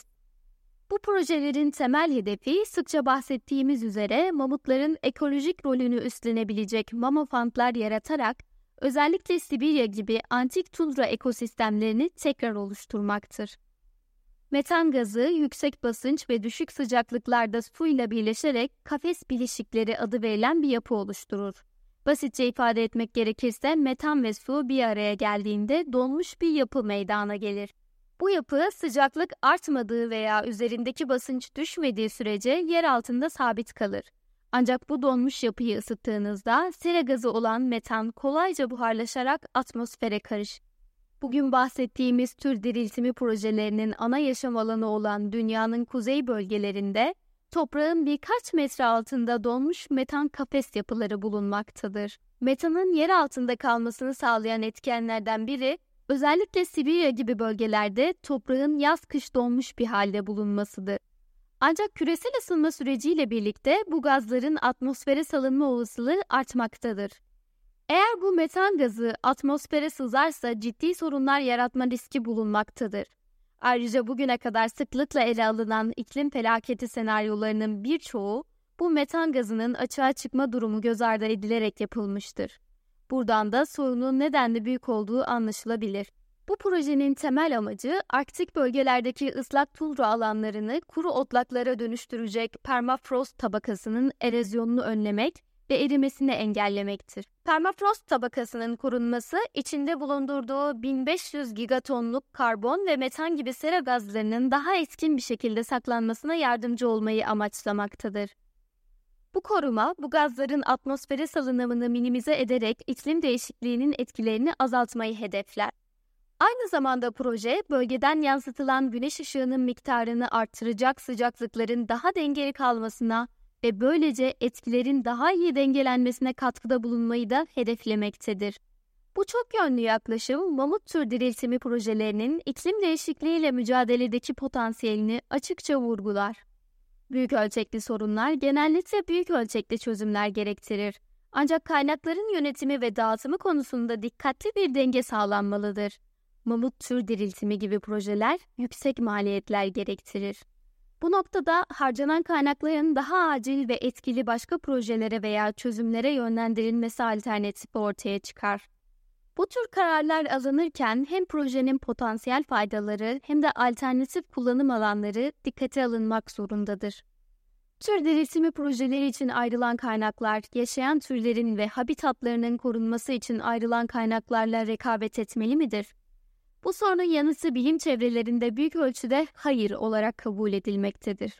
[SPEAKER 2] Bu projelerin temel hedefi sıkça bahsettiğimiz üzere mamutların ekolojik rolünü üstlenebilecek mamofantlar yaratarak özellikle Sibirya gibi antik tundra ekosistemlerini tekrar oluşturmaktır. Metan gazı yüksek basınç ve düşük sıcaklıklarda suyla birleşerek kafes bileşikleri adı verilen bir yapı oluşturur. Basitçe ifade etmek gerekirse metan ve su bir araya geldiğinde donmuş bir yapı meydana gelir. Bu yapı sıcaklık artmadığı veya üzerindeki basınç düşmediği sürece yer altında sabit kalır. Ancak bu donmuş yapıyı ısıttığınızda sera gazı olan metan kolayca buharlaşarak atmosfere karışır. Bugün bahsettiğimiz tür diriltimi projelerinin ana yaşam alanı olan dünyanın kuzey bölgelerinde toprağın birkaç metre altında donmuş metan kafes yapıları bulunmaktadır. Metanın yer altında kalmasını sağlayan etkenlerden biri özellikle Sibirya gibi bölgelerde toprağın yaz-kış donmuş bir halde bulunmasıdır. Ancak küresel ısınma süreciyle birlikte bu gazların atmosfere salınma olasılığı artmaktadır. Eğer bu metan gazı atmosfere sızarsa ciddi sorunlar yaratma riski bulunmaktadır. Ayrıca bugüne kadar sıklıkla ele alınan iklim felaketi senaryolarının birçoğu bu metan gazının açığa çıkma durumu göz ardı edilerek yapılmıştır. Buradan da sorunun nedenli büyük olduğu anlaşılabilir. Bu projenin temel amacı Arktik bölgelerdeki ıslak tundra alanlarını kuru otlaklara dönüştürecek permafrost tabakasının erozyonunu önlemek ve erimesini engellemektir. Permafrost tabakasının korunması içinde bulundurduğu 1500 gigatonluk karbon ve metan gibi sera gazlarının daha etkin bir şekilde saklanmasına yardımcı olmayı amaçlamaktadır. Bu koruma, bu gazların atmosfere salınımını minimize ederek iklim değişikliğinin etkilerini azaltmayı hedefler. Aynı zamanda proje, bölgeden yansıtılan güneş ışığının miktarını artıracak sıcaklıkların daha dengeli kalmasına ve böylece etkilerin daha iyi dengelenmesine katkıda bulunmayı da hedeflemektedir. Bu çok yönlü yaklaşım, mamut tür diriltimi projelerinin iklim değişikliğiyle mücadeledeki potansiyelini açıkça vurgular. Büyük ölçekli sorunlar genellikle büyük ölçekli çözümler gerektirir. Ancak kaynakların yönetimi ve dağıtımı konusunda dikkatli bir denge sağlanmalıdır. Mamut tür diriltimi gibi projeler yüksek maliyetler gerektirir. Bu noktada harcanan kaynakların daha acil ve etkili başka projelere veya çözümlere yönlendirilmesi alternatifi ortaya çıkar. Bu tür kararlar alınırken hem projenin potansiyel faydaları hem de alternatif kullanım alanları dikkate alınmak zorundadır. Tür diriltimi projeleri için ayrılan kaynaklar, yaşayan türlerin ve habitatlarının korunması için ayrılan kaynaklarla rekabet etmeli midir? Bu sorunun yanıtı bilim çevrelerinde büyük ölçüde hayır olarak kabul edilmektedir.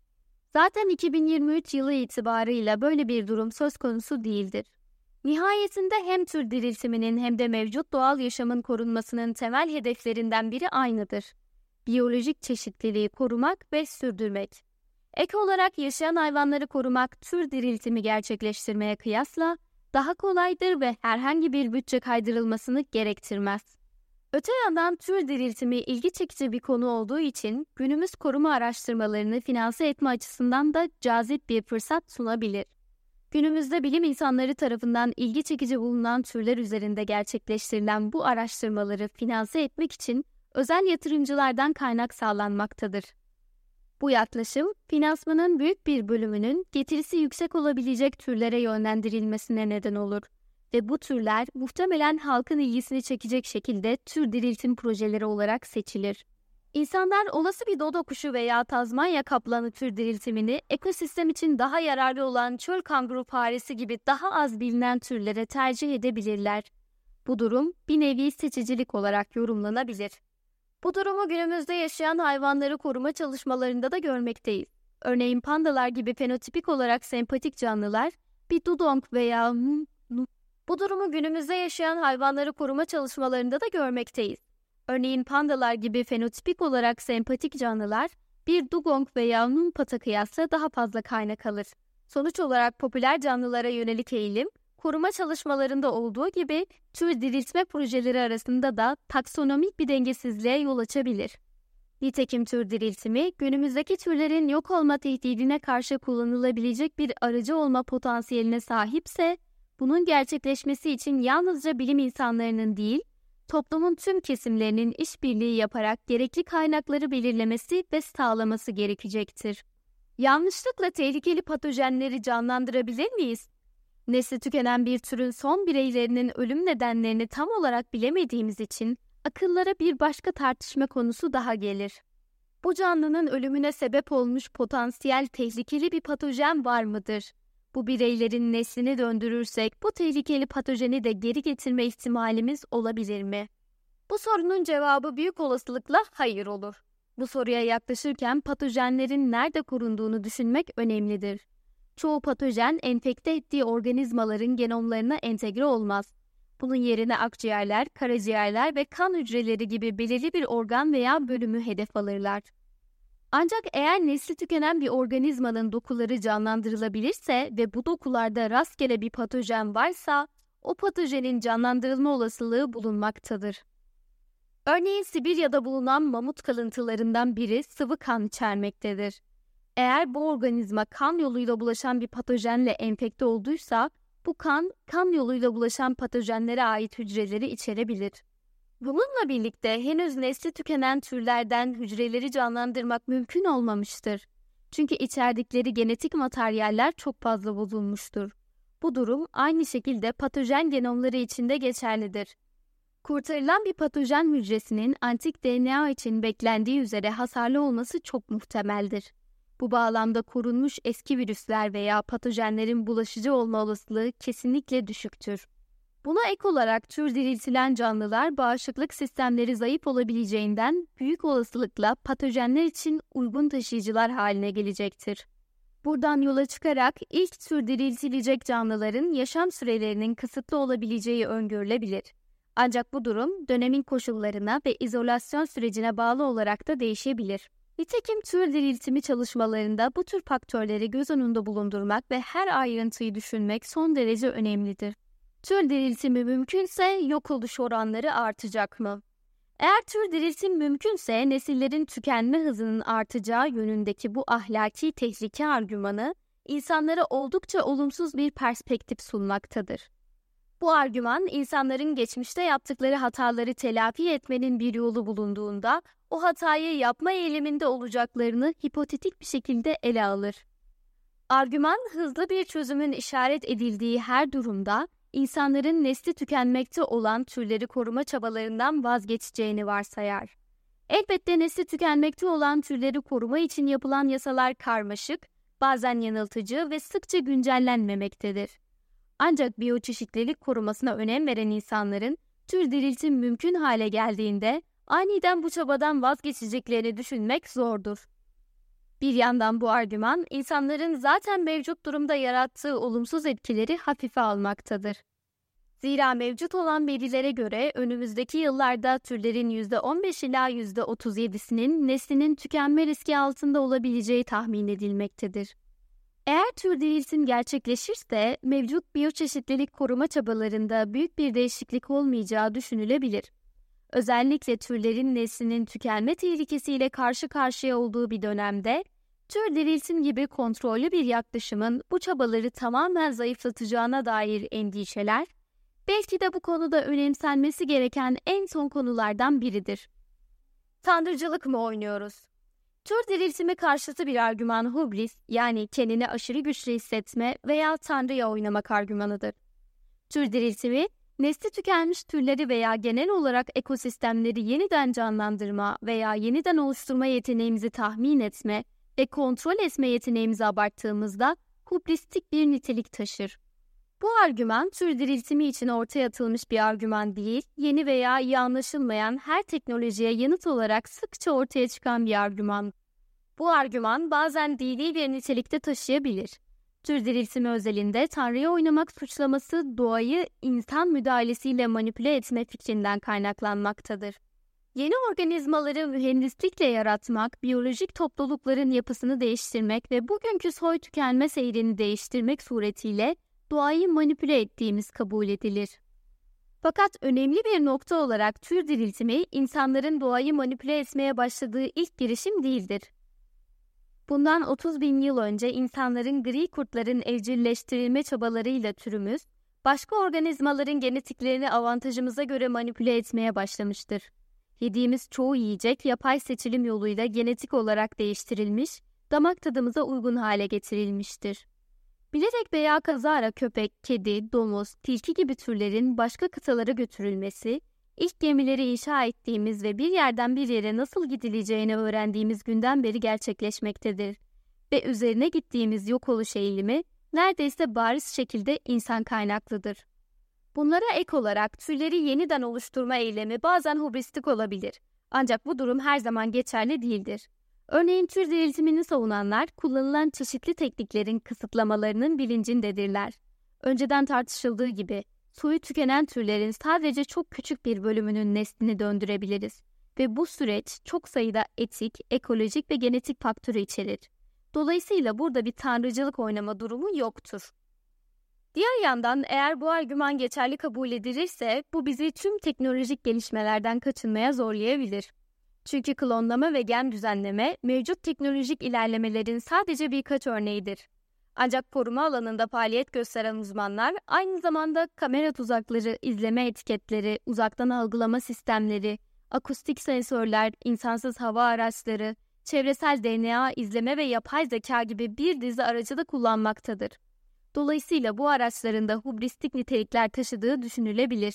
[SPEAKER 2] Zaten 2023 yılı itibarıyla böyle bir durum söz konusu değildir. Nihayetinde hem tür diriltiminin hem de mevcut doğal yaşamın korunmasının temel hedeflerinden biri aynıdır. Biyolojik çeşitliliği korumak ve sürdürmek. Ek olarak yaşayan hayvanları korumak tür diriltimi gerçekleştirmeye kıyasla daha kolaydır ve herhangi bir bütçe kaydırılmasını gerektirmez. Öte yandan tür diriltimi ilgi çekici bir konu olduğu için günümüz koruma araştırmalarını finanse etme açısından da cazip bir fırsat sunabilir. Günümüzde bilim insanları tarafından ilgi çekici bulunan türler üzerinde gerçekleştirilen bu araştırmaları finanse etmek için özel yatırımcılardan kaynak sağlanmaktadır. Bu yaklaşım, finansmanın büyük bir bölümünün getirisi yüksek olabilecek türlere yönlendirilmesine neden olur ve bu türler muhtemelen halkın ilgisini çekecek şekilde tür diriltim projeleri olarak seçilir. İnsanlar olası bir dodo kuşu veya Tazmanya kaplanı tür diriltimini ekosistem için daha yararlı olan çöl kanguru faresi gibi daha az bilinen türlere tercih edebilirler. Bu durum bir nevi seçicilik olarak yorumlanabilir. Bu durumu günümüzde yaşayan hayvanları koruma çalışmalarında da görmekteyiz. Örneğin pandalar gibi fenotipik olarak sempatik canlılar bir dudong veya Bu durumu günümüzde yaşayan hayvanları koruma çalışmalarında da görmekteyiz. Örneğin pandalar gibi fenotipik olarak sempatik canlılar bir dugong veya numpata kıyasla daha fazla kaynak alır. Sonuç olarak popüler canlılara yönelik eğilim, koruma çalışmalarında olduğu gibi tür diriltme projeleri arasında da taksonomik bir dengesizliğe yol açabilir. Nitekim tür diriltimi, günümüzdeki türlerin yok olma tehdidine karşı kullanılabilecek bir aracı olma potansiyeline sahipse, bunun gerçekleşmesi için yalnızca bilim insanlarının değil, toplumun tüm kesimlerinin işbirliği yaparak gerekli kaynakları belirlemesi ve sağlaması gerekecektir. Yanlışlıkla tehlikeli patojenleri canlandırabilir miyiz? Nesli tükenen bir türün son bireylerinin ölüm nedenlerini tam olarak bilemediğimiz için akıllara bir başka tartışma konusu daha gelir. Bu canlının ölümüne sebep olmuş potansiyel tehlikeli bir patojen var mıdır? Bu bireylerin neslini döndürürsek bu tehlikeli patojeni de geri getirme ihtimalimiz olabilir mi? Bu sorunun cevabı büyük olasılıkla hayır olur. Bu soruya yaklaşırken patojenlerin nerede korunduğunu düşünmek önemlidir. Çoğu patojen enfekte ettiği organizmaların genomlarına entegre olmaz. Bunun yerine akciğerler, karaciğerler ve kan hücreleri gibi belirli bir organ veya bölümü hedef alırlar. Ancak eğer nesli tükenen bir organizmanın dokuları canlandırılabilirse ve bu dokularda rastgele bir patojen varsa, o patojenin canlandırılma olasılığı bulunmaktadır. Örneğin Sibirya'da bulunan mamut kalıntılarından biri sıvı kan içermektedir. Eğer bu organizma kan yoluyla bulaşan bir patojenle enfekte olduysa, bu kan yoluyla bulaşan patojenlere ait hücreleri içerebilir. Bununla birlikte henüz nesli tükenen türlerden hücreleri canlandırmak mümkün olmamıştır. Çünkü içerdikleri genetik materyaller çok fazla bozulmuştur. Bu durum aynı şekilde patojen genomları için de geçerlidir. Kurtarılan bir patojen hücresinin antik DNA için beklendiği üzere hasarlı olması çok muhtemeldir. Bu bağlamda korunmuş eski virüsler veya patojenlerin bulaşıcı olma olasılığı kesinlikle düşüktür. Buna ek olarak tür diriltilen canlılar bağışıklık sistemleri zayıf olabileceğinden büyük olasılıkla patojenler için uygun taşıyıcılar haline gelecektir. Buradan yola çıkarak ilk tür diriltilecek canlıların yaşam sürelerinin kısıtlı olabileceği öngörülebilir. Ancak bu durum dönemin koşullarına ve izolasyon sürecine bağlı olarak da değişebilir. Nitekim tür diriltimi çalışmalarında bu tür faktörleri göz önünde bulundurmak ve her ayrıntıyı düşünmek son derece önemlidir. Tür diriltimi mümkünse yok oluş oranları artacak mı? Eğer tür diriltim mümkünse nesillerin tükenme hızının artacağı yönündeki bu ahlaki tehlike argümanı insanlara oldukça olumsuz bir perspektif sunmaktadır. Bu argüman insanların geçmişte yaptıkları hataları telafi etmenin bir yolu bulunduğunda o hatayı yapma eğiliminde olacaklarını hipotetik bir şekilde ele alır. Argüman hızlı bir çözümün işaret edildiği her durumda insanların nesli tükenmekte olan türleri koruma çabalarından vazgeçeceğini varsayar. Elbette nesli tükenmekte olan türleri koruma için yapılan yasalar karmaşık, bazen yanıltıcı ve sıkça güncellenmemektedir. Ancak biyoçeşitlilik korumasına önem veren insanların tür diriltim mümkün hale geldiğinde aniden bu çabadan vazgeçeceklerini düşünmek zordur. Bir yandan bu argüman insanların zaten mevcut durumda yarattığı olumsuz etkileri hafife almaktadır. Zira mevcut olan verilere göre önümüzdeki yıllarda türlerin %15 ila %37'sinin neslinin tükenme riski altında olabileceği tahmin edilmektedir. Eğer tür diriltim gerçekleşirse mevcut biyoçeşitlilik koruma çabalarında büyük bir değişiklik olmayacağı düşünülebilir. Özellikle türlerin neslinin tükenme tehlikesiyle karşı karşıya olduğu bir dönemde tür diriltim gibi kontrollü bir yaklaşımın bu çabaları tamamen zayıflatacağına dair endişeler, belki de bu konuda önemsenmesi gereken en son konulardan biridir. Tanrıcılık mı oynuyoruz? Tür diriltimi karşıtı bir argüman hubris, yani kendini aşırı güçlü hissetme veya Tanrı'ya oynamak argümanıdır. Tür diriltimi, nesli tükenmiş türleri veya genel olarak ekosistemleri yeniden canlandırma veya yeniden oluşturma yeteneğimizi tahmin etme ve kontrol etme yeteneğimizi abarttığımızda hubristik bir nitelik taşır. Bu argüman tür diriltimi için ortaya atılmış bir argüman değil, yeni veya iyi anlaşılmayan her teknolojiye yanıt olarak sıkça ortaya çıkan bir argüman. Bu argüman bazen dini bir nitelikte taşıyabilir. Tür diriltimi özelinde Tanrı'ya oynamak suçlaması doğayı insan müdahalesiyle manipüle etme fikrinden kaynaklanmaktadır. Yeni organizmaları mühendislikle yaratmak, biyolojik toplulukların yapısını değiştirmek ve bugünkü soy tükenme seyrini değiştirmek suretiyle doğayı manipüle ettiğimiz kabul edilir. Fakat önemli bir nokta olarak tür diriltimi insanların doğayı manipüle etmeye başladığı ilk girişim değildir. Bundan 30 bin yıl önce insanların gri kurtların evcilleştirilme çabalarıyla türümüz, başka organizmaların genetiklerini avantajımıza göre manipüle etmeye başlamıştır. Yediğimiz çoğu yiyecek yapay seçilim yoluyla genetik olarak değiştirilmiş, damak tadımıza uygun hale getirilmiştir. Bilerek veya kazara köpek, kedi, domuz, tilki gibi türlerin başka kıtalara götürülmesi, ilk gemileri inşa ettiğimiz ve bir yerden bir yere nasıl gidileceğini öğrendiğimiz günden beri gerçekleşmektedir. Ve üzerine gittiğimiz yok oluş eğilimi neredeyse bariz şekilde insan kaynaklıdır. Bunlara ek olarak türleri yeniden oluşturma eylemi bazen hubristik olabilir. Ancak bu durum her zaman geçerli değildir. Örneğin tür diriltimini savunanlar kullanılan çeşitli tekniklerin kısıtlamalarının bilincindedirler. Önceden tartışıldığı gibi soyu tükenen türlerin sadece çok küçük bir bölümünün neslini döndürebiliriz ve bu süreç çok sayıda etik, ekolojik ve genetik faktörü içerir. Dolayısıyla burada bir tanrıcılık oynama durumu yoktur. Diğer yandan eğer bu argüman geçerli kabul edilirse bu bizi tüm teknolojik gelişmelerden kaçınmaya zorlayabilir. Çünkü klonlama ve gen düzenleme mevcut teknolojik ilerlemelerin sadece birkaç örneğidir. Ancak koruma alanında faaliyet gösteren uzmanlar aynı zamanda kamera tuzakları, izleme etiketleri, uzaktan algılama sistemleri, akustik sensörler, insansız hava araçları, çevresel DNA izleme ve yapay zeka gibi bir dizi aracı da kullanmaktadır. Dolayısıyla bu araçların da hubristik nitelikler taşıdığı düşünülebilir.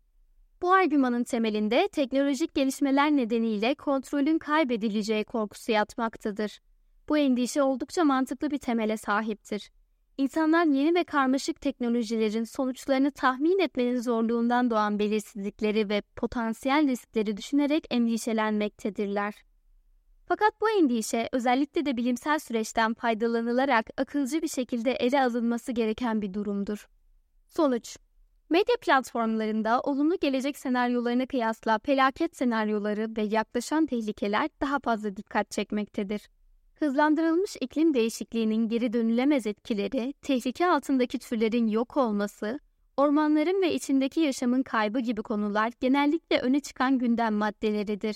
[SPEAKER 2] Bu argümanın temelinde teknolojik gelişmeler nedeniyle kontrolün kaybedileceği korkusu yatmaktadır. Bu endişe oldukça mantıklı bir temele sahiptir. İnsanlar yeni ve karmaşık teknolojilerin sonuçlarını tahmin etmenin zorluğundan doğan belirsizlikleri ve potansiyel riskleri düşünerek endişelenmektedirler. Fakat bu endişe özellikle de bilimsel süreçten faydalanılarak akılcı bir şekilde ele alınması gereken bir durumdur. Sonuç: medya platformlarında olumlu gelecek senaryolarına kıyasla felaket senaryoları ve yaklaşan tehlikeler daha fazla dikkat çekmektedir. Hızlandırılmış iklim değişikliğinin geri dönülemez etkileri, tehlike altındaki türlerin yok olması, ormanların ve içindeki yaşamın kaybı gibi konular genellikle öne çıkan gündem maddeleridir.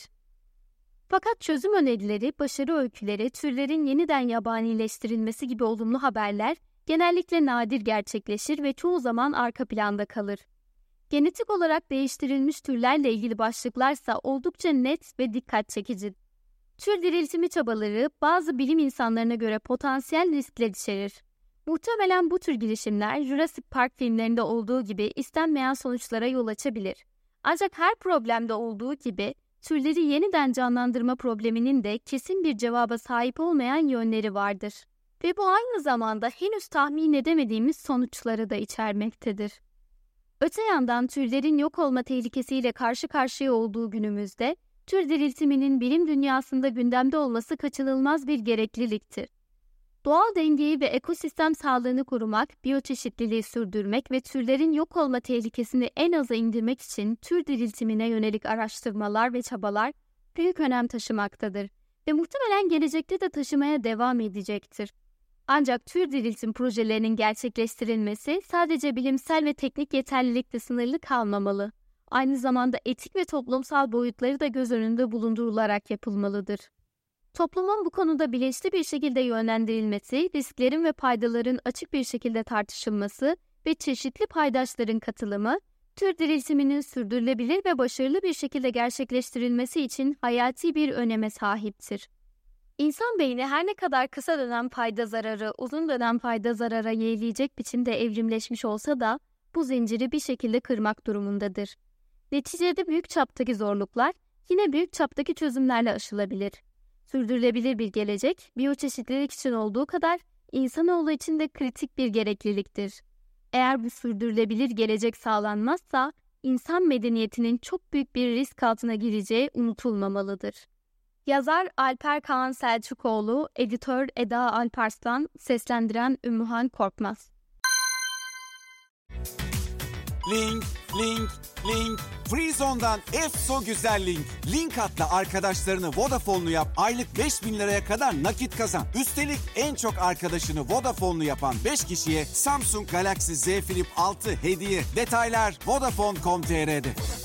[SPEAKER 2] Fakat çözüm önerileri, başarı öyküleri, türlerin yeniden yabanileştirilmesi gibi olumlu haberler genellikle nadir gerçekleşir ve çoğu zaman arka planda kalır. Genetik olarak değiştirilmiş türlerle ilgili başlıklarsa oldukça net ve dikkat çekici. Tür diriltimi çabaları bazı bilim insanlarına göre potansiyel riskler içerir. Muhtemelen bu tür girişimler Jurassic Park filmlerinde olduğu gibi istenmeyen sonuçlara yol açabilir. Ancak her problemde olduğu gibi türleri yeniden canlandırma probleminin de kesin bir cevaba sahip olmayan yönleri vardır. Ve bu aynı zamanda henüz tahmin edemediğimiz sonuçları da içermektedir. Öte yandan türlerin yok olma tehlikesiyle karşı karşıya olduğu günümüzde, tür diriltiminin bilim dünyasında gündemde olması kaçınılmaz bir gerekliliktir. Doğal dengeyi ve ekosistem sağlığını korumak, biyoçeşitliliği sürdürmek ve türlerin yok olma tehlikesini en aza indirmek için tür diriltimine yönelik araştırmalar ve çabalar büyük önem taşımaktadır ve muhtemelen gelecekte de taşımaya devam edecektir. Ancak tür diriltim projelerinin gerçekleştirilmesi sadece bilimsel ve teknik yeterlilikle sınırlı kalmamalı. Aynı zamanda etik ve toplumsal boyutları da göz önünde bulundurularak yapılmalıdır. Toplumun bu konuda bilinçli bir şekilde yönlendirilmesi, risklerin ve faydaların açık bir şekilde tartışılması ve çeşitli paydaşların katılımı, tür diriltiminin sürdürülebilir ve başarılı bir şekilde gerçekleştirilmesi için hayati bir öneme sahiptir. İnsan beyni her ne kadar kısa dönem fayda zararı, uzun dönem fayda zarara yeğleyecek biçimde evrimleşmiş olsa da bu zinciri bir şekilde kırmak durumundadır. Neticede büyük çaptaki zorluklar yine büyük çaptaki çözümlerle aşılabilir. Sürdürülebilir bir gelecek, biyoçeşitlilik için olduğu kadar insanoğlu için de kritik bir gerekliliktir. Eğer bu sürdürülebilir gelecek sağlanmazsa, insan medeniyetinin çok büyük bir risk altına gireceği unutulmamalıdır. Yazar Alper Kaan Selçukoğlu, editör Eda Alparslan, seslendiren Ümmühan Korkmaz.
[SPEAKER 1] Link Link, Link, Freezone'dan EFSO Güzel Link. Link atla arkadaşlarını Vodafone'lu yap, aylık 5.000 liraya kadar nakit kazan. Üstelik en çok arkadaşını Vodafone'lu yapan 5 kişiye Samsung Galaxy Z Flip 6 hediye. Detaylar Vodafone.com.tr'de.